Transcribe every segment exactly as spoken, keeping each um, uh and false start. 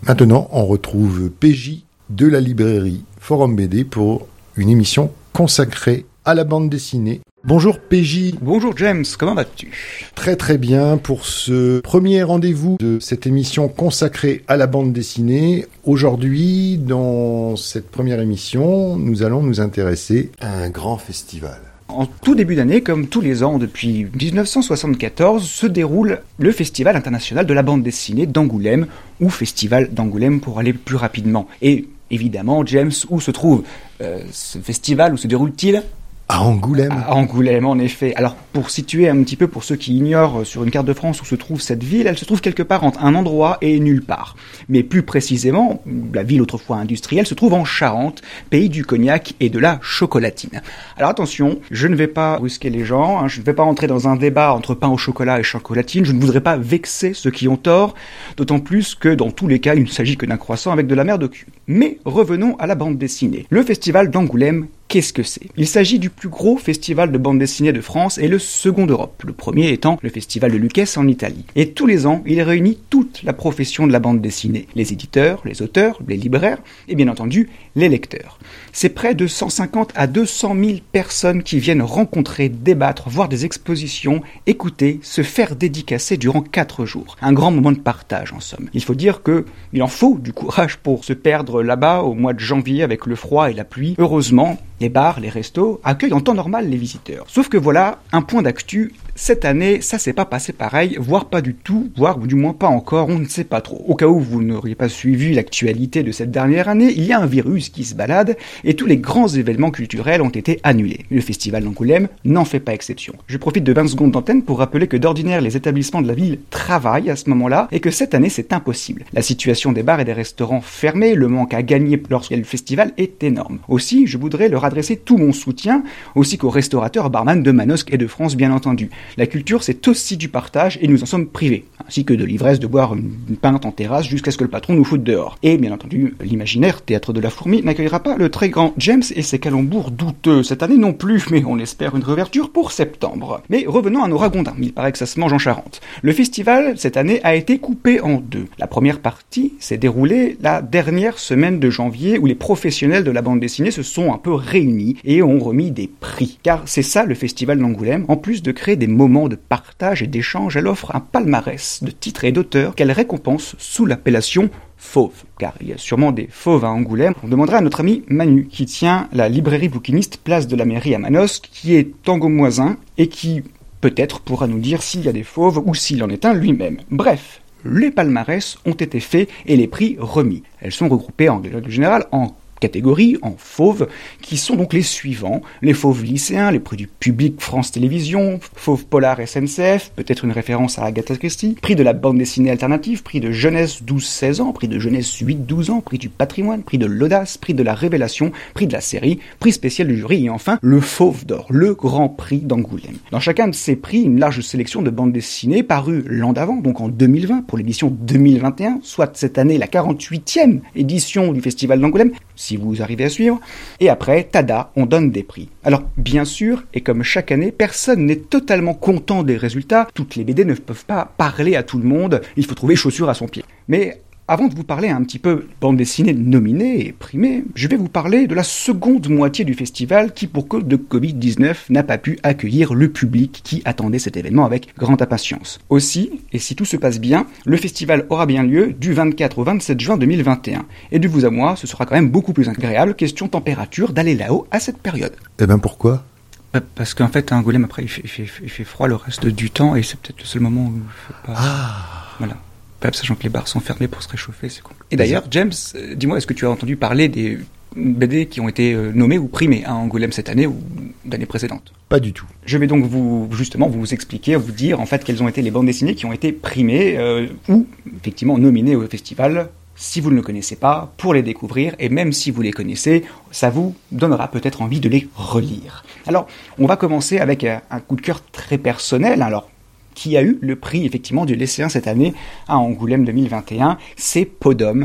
Maintenant, on retrouve P J de la librairie Forum B D pour une émission consacrée à la bande dessinée. Bonjour P J. Bonjour James, comment vas-tu ? Très très bien pour ce premier rendez-vous de cette émission consacrée à la bande dessinée. Aujourd'hui, dans cette première émission, nous allons nous intéresser à un grand festival. En tout début d'année, comme tous les ans depuis dix-neuf cent soixante-quatorze, se déroule le Festival international de la bande dessinée d'Angoulême, ou Festival d'Angoulême pour aller plus rapidement. Et évidemment, James, où se trouve euh, ce festival, où se déroule-t-il ? À Angoulême. À Angoulême, en effet. Alors, pour situer un petit peu, pour ceux qui ignorent sur une carte de France où se trouve cette ville, elle se trouve quelque part entre un endroit et nulle part. Mais plus précisément, la ville autrefois industrielle se trouve en Charente, pays du cognac et de la chocolatine. Alors attention, je ne vais pas brusquer les gens, hein, je ne vais pas entrer dans un débat entre pain au chocolat et chocolatine, je ne voudrais pas vexer ceux qui ont tort, d'autant plus que dans tous les cas, il ne s'agit que d'un croissant avec de la merde au cul. Mais revenons à la bande dessinée. Le Festival d'Angoulême, qu'est-ce que c'est ? Il s'agit du plus gros festival de bande dessinée de France et le second d'Europe, le premier étant le festival de Lucchese en Italie. Et tous les ans, il réunit toute la profession de la bande dessinée, les éditeurs, les auteurs, les libraires et bien entendu les lecteurs. C'est près de cent cinquante à deux cent mille personnes qui viennent rencontrer, débattre, voir des expositions, écouter, se faire dédicacer durant quatre jours. Un grand moment de partage en somme. Il faut dire que il en faut du courage pour se perdre là-bas au mois de janvier avec le froid et la pluie. Heureusement, les bars, les restos accueillent en temps normal les visiteurs. Sauf que voilà, un point d'actu, cette année, ça s'est pas passé pareil, voire pas du tout, voire du moins pas encore, on ne sait pas trop. Au cas où vous n'auriez pas suivi l'actualité de cette dernière année, il y a un virus qui se balade et tous les grands événements culturels ont été annulés. Le festival d'Angoulême n'en fait pas exception. Je profite de vingt secondes d'antenne pour rappeler que d'ordinaire les établissements de la ville travaillent à ce moment-là et que cette année c'est impossible. La situation des bars et des restaurants fermés, le manque à gagner lorsqu'il y a le festival est énorme. Aussi, je voudrais leur adresser tout mon soutien, aussi qu'aux restaurateurs barman de Manosque et de France bien entendu. La culture, c'est aussi du partage et nous en sommes privés, ainsi que de l'ivresse de boire une pinte en terrasse jusqu'à ce que le patron nous foute dehors. Et bien entendu, l'imaginaire théâtre de la fourmi n'accueillera pas le très grand James et ses calembours douteux cette année non plus, mais on espère une réouverture pour septembre. Mais revenons à nos ragondins, il paraît que ça se mange en Charente. Le festival, cette année, a été coupé en deux. La première partie s'est déroulée la dernière semaine de janvier où les professionnels de la bande dessinée se sont un peu réunis et ont remis des prix. Car c'est ça le festival d'Angoulême, en plus de créer des moments de partage et d'échange, elle offre un palmarès de titres et d'auteurs qu'elle récompense sous l'appellation Fauve, car il y a sûrement des fauves à Angoulême. On demandera à notre ami Manu, qui tient la librairie bouquiniste Place de la Mairie à Manosque, qui est angoumoisin et qui peut-être pourra nous dire s'il y a des fauves ou s'il en est un lui-même. Bref, les palmarès ont été faits et les prix remis. Elles sont regroupées en règle générale en catégories, en fauves, qui sont donc les suivants. Les fauves lycéens, les prix du public France Télévisions, fauve polar S N C F, peut-être une référence à Agatha Christie, prix de la bande dessinée alternative, prix de jeunesse douze seize ans, prix de jeunesse huit douze ans, prix du patrimoine, prix de l'audace, prix de la révélation, prix de la série, prix spécial du jury et enfin le fauve d'or, le grand prix d'Angoulême. Dans chacun de ces prix, une large sélection de bandes dessinées parues l'an d'avant, donc en deux mille vingt pour l'édition deux mille vingt et un, soit cette année la quarante-huitième édition du Festival d'Angoulême, si vous arrivez à suivre, et après, tada, on donne des prix. Alors, bien sûr, et comme chaque année, personne n'est totalement content des résultats, toutes les B D ne peuvent pas parler à tout le monde, il faut trouver chaussure à son pied. Mais avant de vous parler un petit peu bande dessinée nominée et primée, je vais vous parler de la seconde moitié du festival qui, pour cause de covid dix-neuf, n'a pas pu accueillir le public qui attendait cet événement avec grande impatience. Aussi, et si tout se passe bien, le festival aura bien lieu du vingt-quatre au vingt-sept juin deux mille vingt et un. Et de vous à moi, ce sera quand même beaucoup plus agréable, question température, d'aller là-haut à cette période. Eh ben pourquoi ? Parce qu'en fait, à Angoulême, après, il fait, il, fait, il fait froid le reste du temps et c'est peut-être le seul moment où il ne faut pas... Ah. Voilà. Sachant que les bars sont fermés pour se réchauffer, c'est cool. Et d'ailleurs, James, euh, dis-moi, est-ce que tu as entendu parler des B D qui ont été euh, nommés ou primés à Angoulême cette année ou l'année précédente ? Pas du tout. Je vais donc vous, justement, vous expliquer, vous dire en fait quelles ont été les bandes dessinées qui ont été primées euh, ou effectivement nominées au festival. Si vous ne le connaissez pas, pour les découvrir, et même si vous les connaissez, ça vous donnera peut-être envie de les relire. Alors, on va commencer avec un, un coup de cœur très personnel. Alors, qui a eu le prix effectivement du lycéen cette année à Angoulême deux mille vingt et un, c'est Podum.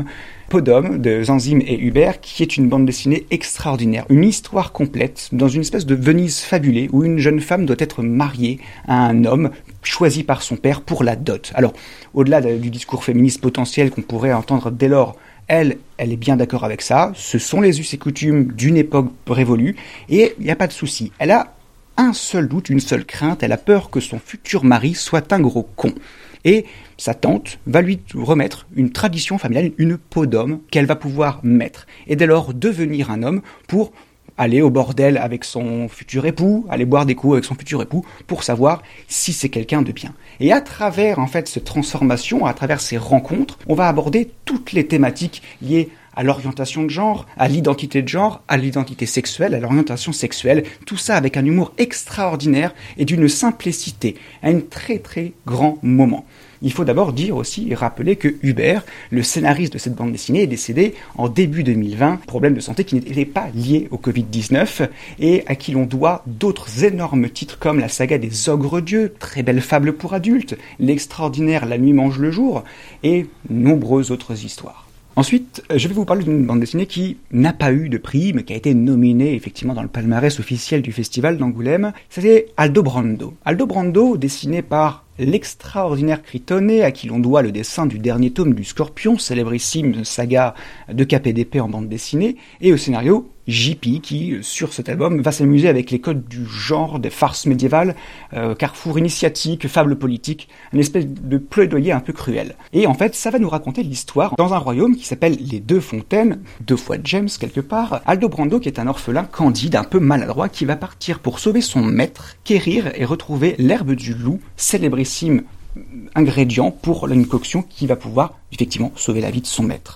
Podom de Zanzim et Hubert, qui est une bande dessinée extraordinaire, une histoire complète dans une espèce de Venise fabulée où une jeune femme doit être mariée à un homme choisi par son père pour la dot. Alors, au-delà du discours féministe potentiel qu'on pourrait entendre dès lors, elle, elle est bien d'accord avec ça, ce sont les us et coutumes d'une époque révolue, et il n'y a pas de souci. Elle a un seul doute, une seule crainte, elle a peur que son futur mari soit un gros con. Et sa tante va lui remettre une tradition familiale, une peau d'homme qu'elle va pouvoir mettre. Et dès lors devenir un homme pour aller au bordel avec son futur époux, aller boire des coups avec son futur époux, pour savoir si c'est quelqu'un de bien. Et à travers en fait cette transformation, à travers ces rencontres, on va aborder toutes les thématiques liées à l'orientation de genre, à l'identité de genre, à l'identité sexuelle, à l'orientation sexuelle, tout ça avec un humour extraordinaire et d'une simplicité, à un très très grand moment. Il faut d'abord dire aussi et rappeler que Hubert, le scénariste de cette bande dessinée, est décédé en début deux mille vingt, problème de santé qui n'était pas lié au covid dix-neuf et à qui l'on doit d'autres énormes titres comme la saga des Ogres-Dieux, très belle fable pour adultes, l'extraordinaire La Nuit mange le jour et nombreuses autres histoires. Ensuite, je vais vous parler d'une bande dessinée qui n'a pas eu de prix, mais qui a été nominée effectivement dans le palmarès officiel du festival d'Angoulême. C'est Aldobrando. Aldobrando, dessiné par l'extraordinaire Critone, à qui l'on doit le dessin du dernier tome du Scorpion, célébrissime saga de K P D P en bande dessinée, et au scénario J P, qui, sur cet album, va s'amuser avec les codes du genre, des farces médiévales, euh, carrefour initiatique, fables politiques, une espèce de plaidoyer un peu cruel. Et en fait, ça va nous raconter l'histoire dans un royaume qui s'appelle les Deux Fontaines, deux fois James quelque part, Aldobrando qui est un orphelin candide, un peu maladroit, qui va partir pour sauver son maître, quérir et retrouver l'herbe du loup, célébrissime ingrédient pour une coction qui va pouvoir effectivement sauver la vie de son maître.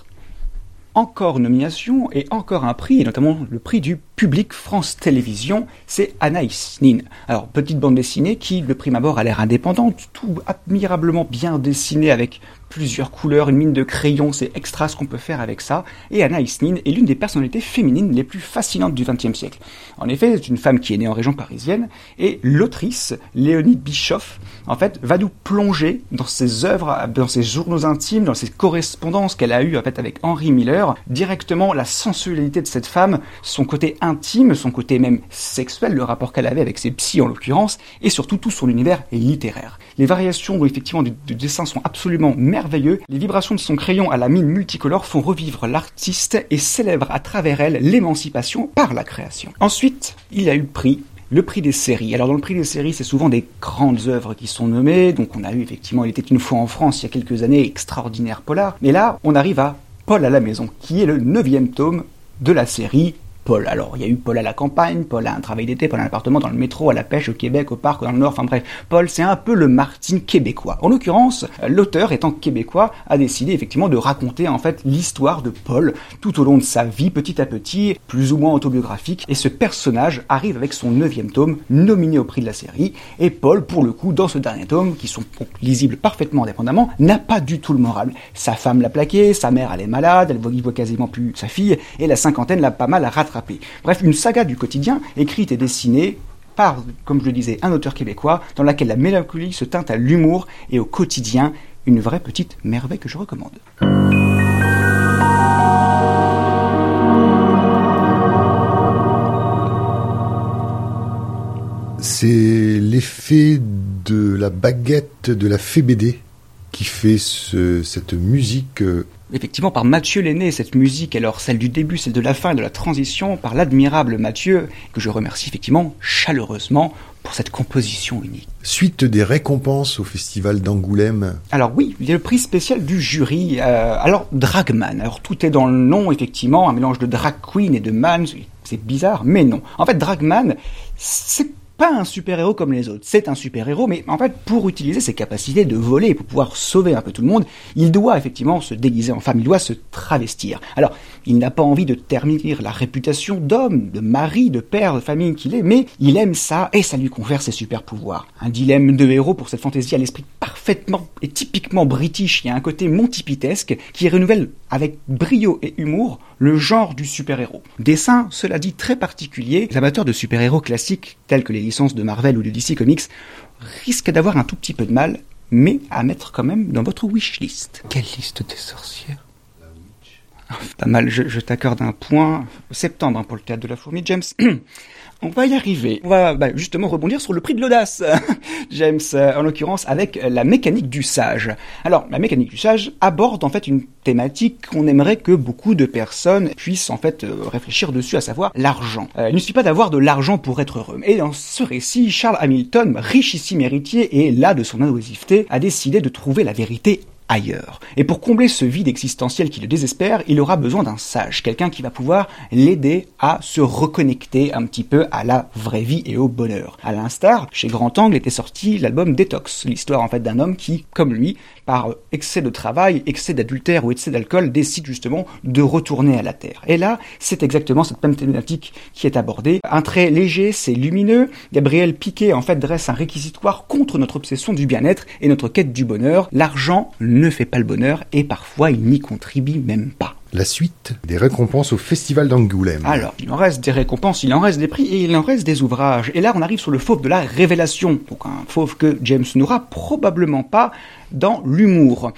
Encore nomination et encore un prix, et notamment le prix du public France Télévisions, c'est Anaïs Nin. Alors, petite bande dessinée qui, de prime abord, a l'air indépendante, tout admirablement bien dessiné avec plusieurs couleurs, une mine de crayon, c'est extra ce qu'on peut faire avec ça. Et Anaïs Nin est l'une des personnalités féminines les plus fascinantes du vingtième siècle. En effet, c'est une femme qui est née en région parisienne, et l'autrice, Léonie Bischoff, en fait, va nous plonger dans ses œuvres, dans ses journaux intimes, dans ses correspondances qu'elle a eues en fait, avec Henry Miller, directement la sensualité de cette femme, son côté intime, son côté même sexuel, le rapport qu'elle avait avec ses psys en l'occurrence, et surtout tout son univers littéraire. Les variations effectivement du, du dessin sont absolument merveilleux, les vibrations de son crayon à la mine multicolore font revivre l'artiste et célèbrent à travers elle l'émancipation par la création. Ensuite, il y a eu le prix. Le prix des séries. Alors dans le prix des séries, c'est souvent des grandes œuvres qui sont nommées. Donc on a eu effectivement, il était une fois en France il y a quelques années, extraordinaire polar. Mais là, on arrive à Paul à la maison, qui est le neuvième tome de la série Paul. Alors, il y a eu Paul à la campagne, Paul a un travail d'été, Paul a un appartement dans le métro, à la pêche, au Québec, au parc, dans le Nord, enfin bref. Paul, c'est un peu le Martin québécois. En l'occurrence, l'auteur, étant québécois, a décidé effectivement de raconter en fait l'histoire de Paul tout au long de sa vie, petit à petit, plus ou moins autobiographique. Et ce personnage arrive avec son neuvième tome, nominé au prix de la série. Et Paul, pour le coup, dans ce dernier tome, qui sont lisibles parfaitement indépendamment, n'a pas du tout le moral. Sa femme l'a plaqué, sa mère elle est malade, elle voit, il voit quasiment plus sa fille, et la cinquantaine l'a pas mal à rattraper. Bref, une saga du quotidien, écrite et dessinée par, comme je le disais, un auteur québécois, dans laquelle la mélancolie se teinte à l'humour et au quotidien, une vraie petite merveille que je recommande. C'est l'effet de la baguette de la Fée B D qui fait ce, cette musique... Effectivement, par Mathieu Lenné, cette musique, alors celle du début, celle de la fin et de la transition, par l'admirable Mathieu, que je remercie effectivement chaleureusement pour cette composition unique. Suite des récompenses au Festival d'Angoulême. Alors oui, il y a le prix spécial du jury. Euh, alors, Dragman. Alors tout est dans le nom, effectivement, un mélange de drag queen et de man. C'est bizarre, mais non. En fait, Dragman, c'est pas un super-héros comme les autres, c'est un super-héros, mais en fait, pour utiliser ses capacités de voler, pour pouvoir sauver un peu tout le monde, il doit effectivement se déguiser en femme, il doit se travestir. Alors, il n'a pas envie de ternir la réputation d'homme, de mari, de père, de famille qu'il est, mais il aime ça, et ça lui confère ses super-pouvoirs. Un dilemme de héros pour cette fantaisie à l'esprit parfaitement et typiquement british, il y a un côté montipitesque qui renouvelle avec brio et humour le genre du super-héros. Dessin, cela dit, très particulier, les amateurs de super-héros classiques, tels que les licences de Marvel ou de D C Comics, risquent d'avoir un tout petit peu de mal, mais à mettre quand même dans votre wishlist. Quelle liste des sorcières? Pas mal, je, je t'accorde un point. Septembre hein, pour le théâtre de la fourmi, James. On va y arriver. On va bah, justement rebondir sur le prix de l'audace, James, euh, en l'occurrence avec la mécanique du sage. Alors, la mécanique du sage aborde en fait une thématique qu'on aimerait que beaucoup de personnes puissent en fait euh, réfléchir dessus, à savoir l'argent. Euh, il ne suffit pas d'avoir de l'argent pour être heureux. Et dans ce récit, Charles Hamilton, richissime héritier et las de son oisiveté, a décidé de trouver la vérité ailleurs. Et pour combler ce vide existentiel qui le désespère, il aura besoin d'un sage, quelqu'un qui va pouvoir l'aider à se reconnecter un petit peu à la vraie vie et au bonheur. À l'instar, chez Grand Angle était sorti l'album Détox, l'histoire en fait d'un homme qui, comme lui, par excès de travail, excès d'adultère ou excès d'alcool, décide justement de retourner à la terre. Et là, c'est exactement cette même thématique qui est abordée. Un trait léger, c'est lumineux. Gabriel Piquet en fait dresse un réquisitoire contre notre obsession du bien-être et notre quête du bonheur. L'argent ne fait pas le bonheur et parfois il n'y contribue même pas. La suite des récompenses au Festival d'Angoulême. Alors, il en reste des récompenses, il en reste des prix et il en reste des ouvrages. Et là, on arrive sur le fauve de la révélation. Donc un fauve que James n'aura probablement pas dans l'humour.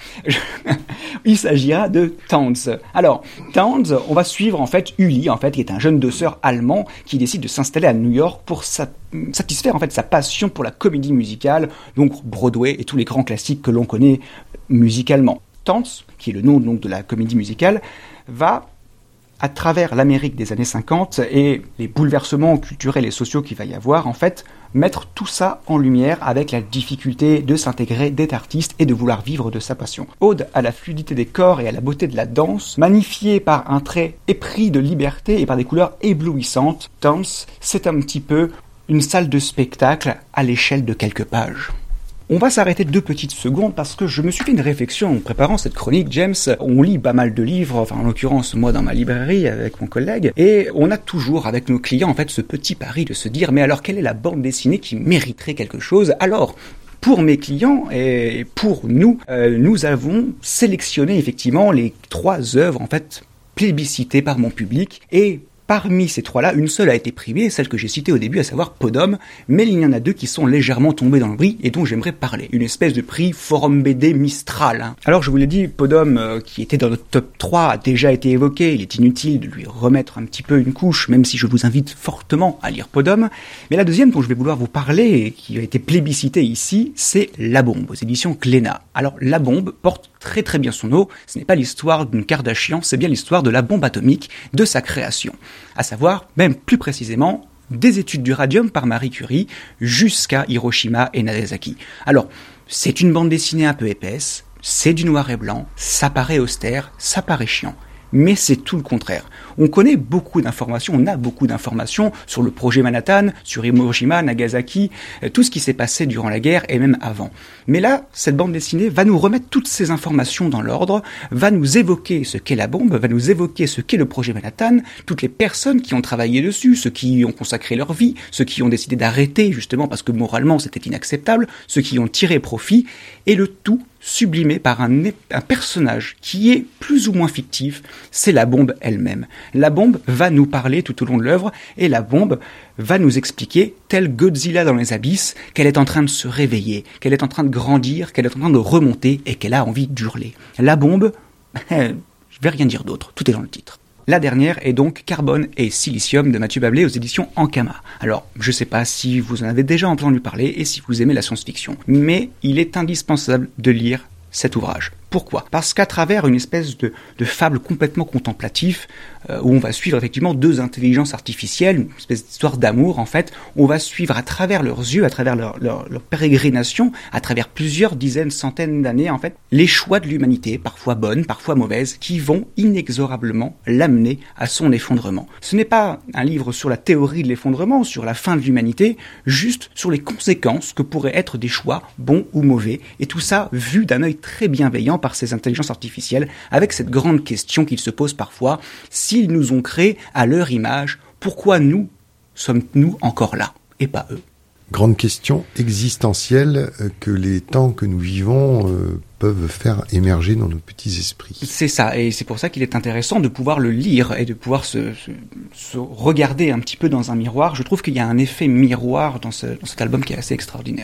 Il s'agira de Townes. Alors, Townes, on va suivre en fait Uli, en fait, qui est un jeune dosseur allemand qui décide de s'installer à New York pour sa... satisfaire en fait sa passion pour la comédie musicale, donc Broadway et tous les grands classiques que l'on connaît musicalement. Townes, qui est le nom donc de la comédie musicale, va, à travers l'Amérique des années cinquante et les bouleversements culturels et sociaux qu'il va y avoir, en fait, mettre tout ça en lumière avec la difficulté de s'intégrer, d'être artiste et de vouloir vivre de sa passion. Ode à la fluidité des corps et à la beauté de la danse, magnifiée par un trait épris de liberté et par des couleurs éblouissantes, Townes, c'est un petit peu une salle de spectacle à l'échelle de quelques pages. On va s'arrêter deux petites secondes parce que je me suis fait une réflexion en préparant cette chronique, James. On lit pas mal de livres, enfin en l'occurrence moi dans ma librairie avec mon collègue, et on a toujours avec nos clients en fait ce petit pari de se dire mais alors quelle est la bande dessinée qui mériterait quelque chose? Alors pour mes clients et pour nous, euh, nous avons sélectionné effectivement les trois œuvres en fait plébiscitées par mon public et parmi ces trois-là, une seule a été primée, celle que j'ai citée au début, à savoir Podum, mais il y en a deux qui sont légèrement tombés dans le bris et dont j'aimerais parler. Une espèce de prix Forum B D Mistral. Hein. Alors je vous l'ai dit, Podum, euh, qui était dans notre top trois, a déjà été évoqué, il est inutile de lui remettre un petit peu une couche, même si je vous invite fortement à lire Podum. Mais la deuxième dont je vais vouloir vous parler, et qui a été plébiscitée ici, c'est La Bombe, aux éditions Glénat. Alors La Bombe porte très très bien son nom, ce n'est pas l'histoire d'une Kardashian, c'est bien l'histoire de la bombe atomique, de sa création. À savoir, même plus précisément, des études du radium par Marie Curie jusqu'à Hiroshima et Nagasaki. Alors, c'est une bande dessinée un peu épaisse, c'est du noir et blanc, ça paraît austère, ça paraît chiant. Mais c'est tout le contraire. On connaît beaucoup d'informations, on a beaucoup d'informations sur le projet Manhattan, sur Hiroshima, Nagasaki, tout ce qui s'est passé durant la guerre et même avant. Mais là, cette bande dessinée va nous remettre toutes ces informations dans l'ordre, va nous évoquer ce qu'est la bombe, va nous évoquer ce qu'est le projet Manhattan, toutes les personnes qui ont travaillé dessus, ceux qui y ont consacré leur vie, ceux qui ont décidé d'arrêter justement parce que moralement c'était inacceptable, ceux qui ont tiré profit, et le tout sublimé par un, un personnage qui est plus ou moins fictif, c'est la bombe elle-même. La bombe va nous parler tout au long de l'œuvre, et la bombe va nous expliquer, tel Godzilla dans les abysses, qu'elle est en train de se réveiller, qu'elle est en train de grandir, qu'elle est en train de remonter, et qu'elle a envie d'hurler. La bombe, je vais rien dire d'autre, tout est dans le titre. La dernière est donc Carbone et Silicium de Mathieu Bablé aux éditions Ankama. Alors, je sais pas si vous en avez déjà entendu parler et si vous aimez la science-fiction, mais il est indispensable de lire cet ouvrage. Pourquoi ? Parce qu'à travers une espèce de, de fable complètement contemplative, euh, où on va suivre effectivement deux intelligences artificielles, une espèce d'histoire d'amour en fait, on va suivre à travers leurs yeux, à travers leur, leur, leur pérégrination, à travers plusieurs dizaines, centaines d'années en fait, les choix de l'humanité, parfois bonnes, parfois mauvaises, qui vont inexorablement l'amener à son effondrement. Ce n'est pas un livre sur la théorie de l'effondrement, sur la fin de l'humanité, juste sur les conséquences que pourraient être des choix bons ou mauvais, et tout ça vu d'un œil très bienveillant par ces intelligences artificielles, avec cette grande question qu'ils se posent parfois, s'ils nous ont créés à leur image, pourquoi nous sommes-nous encore là, et pas eux ? Grande question existentielle que les temps que nous vivons euh, peuvent faire émerger dans nos petits esprits. C'est ça, et c'est pour ça qu'il est intéressant de pouvoir le lire et de pouvoir se, se, se regarder un petit peu dans un miroir. Je trouve qu'il y a un effet miroir dans, ce, dans cet album qui est assez extraordinaire.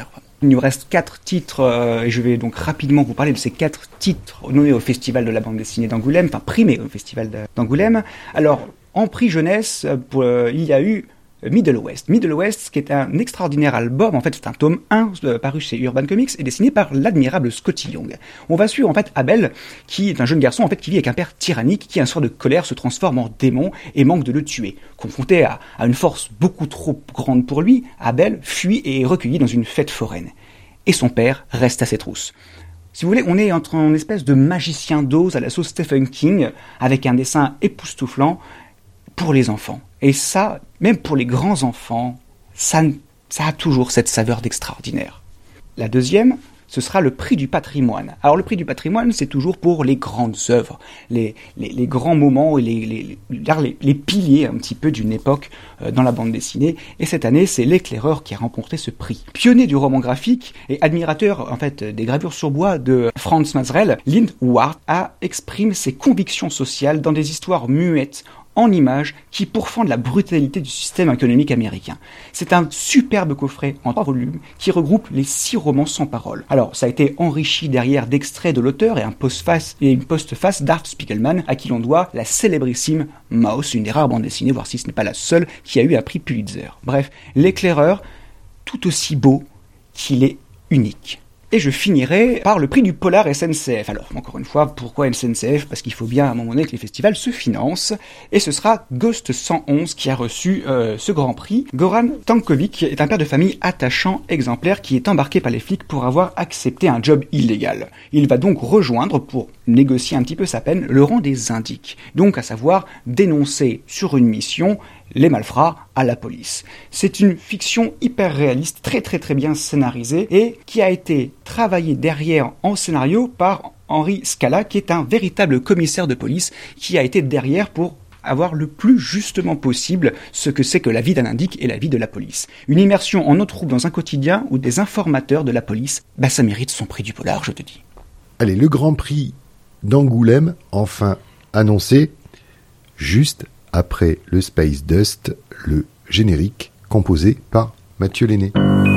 Il nous reste quatre titres, euh, et je vais donc rapidement vous parler de ces quatre titres nommés au Festival de la bande dessinée d'Angoulême, enfin primés au Festival d'Angoulême. Alors, en prix jeunesse, pour, euh, il y a eu Middle West. Middle West, qui est un extraordinaire album, en fait c'est un tome un euh, paru chez Urban Comics et dessiné par l'admirable Scotty Young. On va suivre en fait Abel, qui est un jeune garçon en fait qui vit avec un père tyrannique qui un soir de colère se transforme en démon et manque de le tuer. Confronté à, à une force beaucoup trop grande pour lui, Abel fuit et est recueilli dans une fête foraine. Et son père reste à ses trousses. Si vous voulez, on est entre une espèce de magicien d'Oz à la sauce Stephen King, avec un dessin époustouflant pour les enfants. Et ça, même pour les grands enfants, ça, ça a toujours cette saveur d'extraordinaire. La deuxième, ce sera le prix du patrimoine. Alors le prix du patrimoine, c'est toujours pour les grandes œuvres, les, les, les grands moments et les, les, les, les piliers un petit peu d'une époque euh, dans la bande dessinée. Et cette année, c'est l'éclaireur qui a remporté ce prix. Pionnier du roman graphique et admirateur en fait des gravures sur bois de Franz Mazrell, Lind Ward a exprimé ses convictions sociales dans des histoires muettes, en images, qui pourfendent la brutalité du système économique américain. C'est un superbe coffret en trois volumes qui regroupe les six romans sans parole. Alors, ça a été enrichi derrière d'extraits de l'auteur et un postface et une postface d'Art Spiegelman, à qui l'on doit la célébrissime Maus, une des rares bandes dessinées, voire si ce n'est pas la seule, qui a eu un prix Pulitzer. Bref, l'éclaireur, tout aussi beau qu'il est unique. Et je finirai par le prix du Polar S N C F. Alors, encore une fois, pourquoi S N C F ? Parce qu'il faut bien à un moment donné que les festivals se financent. Et ce sera Ghost cent onze qui a reçu euh, ce grand prix. Goran Tankovic est un père de famille attachant, exemplaire, qui est embarqué par les flics pour avoir accepté un job illégal. Il va donc rejoindre, pour négocier un petit peu sa peine, le rang des indiques. Donc, à savoir, dénoncer sur une mission les malfrats à la police. C'est une fiction hyper réaliste, très très très bien scénarisée et qui a été travaillée derrière en scénario par Henri Scala, qui est un véritable commissaire de police qui a été derrière pour avoir le plus justement possible ce que c'est que la vie d'un indique et la vie de la police. Une immersion en eau trouble dans un quotidien où des informateurs de la police, bah ça mérite son prix du polar, je te dis. Allez, le Grand Prix d'Angoulême, enfin annoncé, juste après le Space Dust, le générique composé par Mathieu Lenné.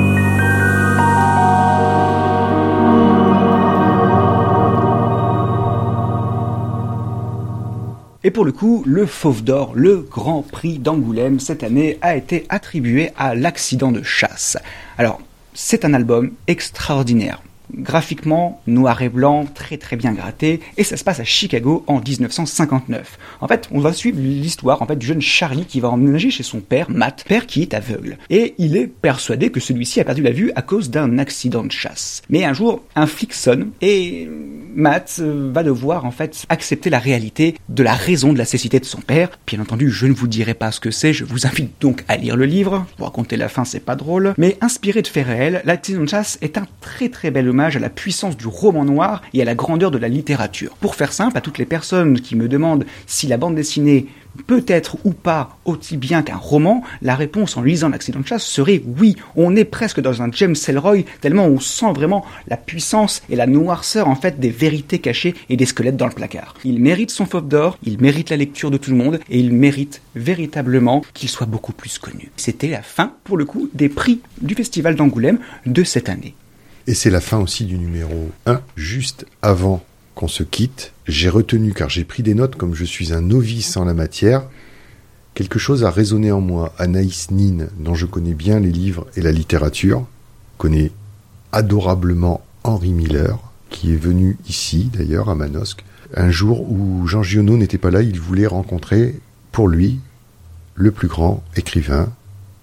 Et pour le coup, le Fauve d'Or, le Grand Prix d'Angoulême, cette année, a été attribué à l'Accident de chasse. Alors, c'est un album extraordinaire. Graphiquement, noir et blanc, très très bien gratté, et ça se passe à Chicago en dix-neuf cent cinquante-neuf. En fait, on va suivre l'histoire en fait du jeune Charlie qui va emménager chez son père, Matt, père qui est aveugle. Et il est persuadé que celui-ci a perdu la vue à cause d'un accident de chasse. Mais un jour, un flic sonne, et Matt va devoir en fait accepter la réalité de la raison de la cécité de son père. Bien entendu, je ne vous dirai pas ce que c'est, je vous invite donc à lire le livre. Vous raconter la fin, c'est pas drôle. Mais inspiré de faits réels, l'accident de chasse est un très très bel hommage à la puissance du roman noir et à la grandeur de la littérature. Pour faire simple, à toutes les personnes qui me demandent si la bande dessinée peut être ou pas aussi bien qu'un roman, la réponse en lisant l'Accident de chasse serait oui. On est presque dans un James Ellroy, tellement on sent vraiment la puissance et la noirceur en fait des vérités cachées et des squelettes dans le placard. Il mérite son Fauve d'Or, il mérite la lecture de tout le monde et il mérite véritablement qu'il soit beaucoup plus connu. C'était la fin, pour le coup, des prix du Festival d'Angoulême de cette année. Et c'est la fin aussi du numéro un. Juste avant qu'on se quitte, j'ai retenu, car j'ai pris des notes comme je suis un novice en la matière, quelque chose a résonné en moi. Anaïs Nin, dont je connais bien les livres et la littérature, connaît adorablement Henry Miller, qui est venu ici, d'ailleurs, à Manosque. Un jour où Jean Giono n'était pas là, il voulait rencontrer, pour lui, le plus grand écrivain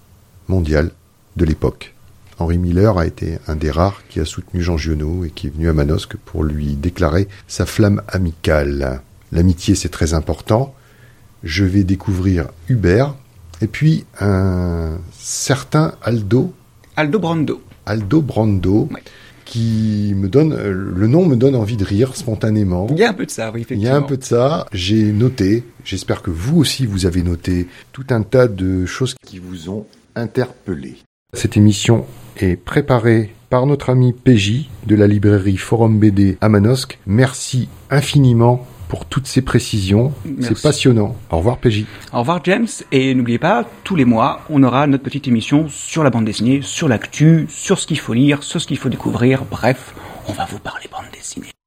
mondial de l'époque. Henry Miller a été un des rares qui a soutenu Jean Giono et qui est venu à Manosque pour lui déclarer sa flamme amicale. L'amitié, c'est très important. Je vais découvrir Hubert et puis un certain Aldo. Aldo Brando. Aldo Brando, ouais. Qui me donne, le nom me donne envie de rire spontanément. Il y a un peu de ça, oui, effectivement. Il y a un peu de ça. J'ai noté, j'espère que vous aussi vous avez noté tout un tas de choses qui vous ont interpellé. Cette émission est préparée par notre ami P J de la librairie Forum B D à Manosque. Merci infiniment pour toutes ces précisions. Merci. C'est passionnant. Au revoir P J. Au revoir James, et n'oubliez pas, tous les mois, on aura notre petite émission sur la bande dessinée, sur l'actu, sur ce qu'il faut lire, sur ce qu'il faut découvrir, bref, on va vous parler bande dessinée.